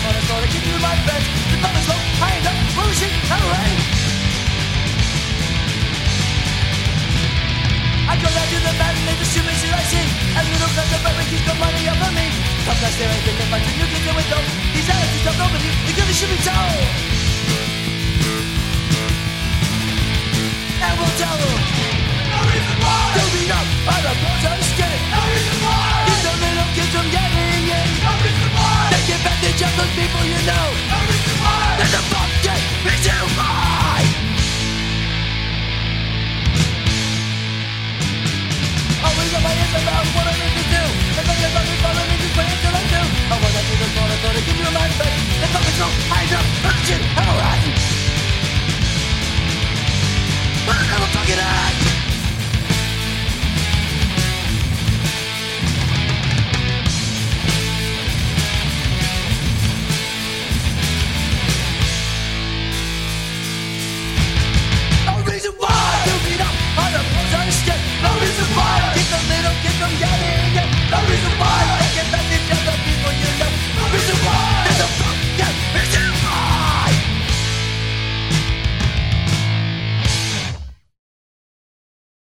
on a story, give you my friends. The fun is low, I end up bullshit and rain. I go down to the matinee, the stupid shit I see. And little friends of everyone keeps the money up on me. Tough guys there ain't thinking much, and you can do it though. These attitudes of nobody, they really should be told. And we'll tell them. No reason why. They'll beat up on the protest skin. No reason why. Keep the little kids from getting in. No reason why. They get back, they just those people.